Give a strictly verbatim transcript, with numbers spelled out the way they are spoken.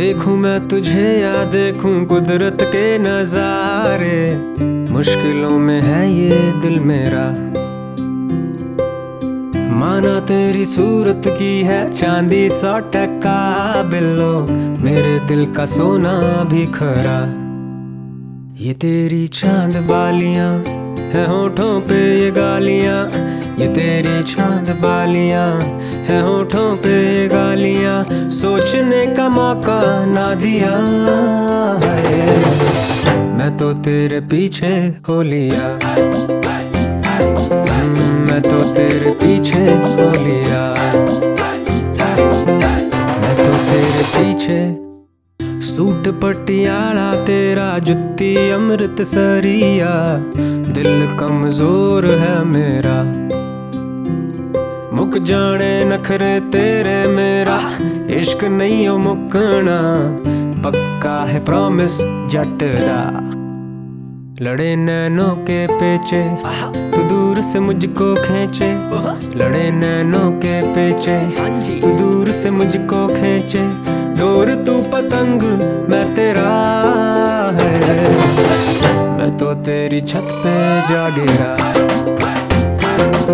देखूं मैं तुझे या देखूं कुदरत के नजारे, मुश्किलों में है ये दिल मेरा। माना तेरी सूरत की है चांदी सौ टका बिल्लो, मेरे दिल का सोना भी खरा। ये तेरी चांद बालियां है होठों पे ये गालियां, ये तेरी चांद बालियां है होठों पे ये गालियां, सोचने का मौका ना दिया है। मैं तो तेरे पीछे हो लिया, मैं तो तेरे पीछे हो लिया, मैं तो तेरे पीछे। सूट पटियाला तेरा जुत्ती अमृतसरिया, दिल कमजोर है मेरा। मुक जाने नखरे तेरे मेरा, इश्क नहीं हो मुकना, पक्का है प्रॉमिस जट दा। लड़े नैनों के पेचे तू दूर से मुझको खींचे, लड़े नैनों के पेचे तू दूर से मुझको खींचे, डोर तू पतंग मैं तेरा है। मैं तो तेरी छत पे जा गिरा।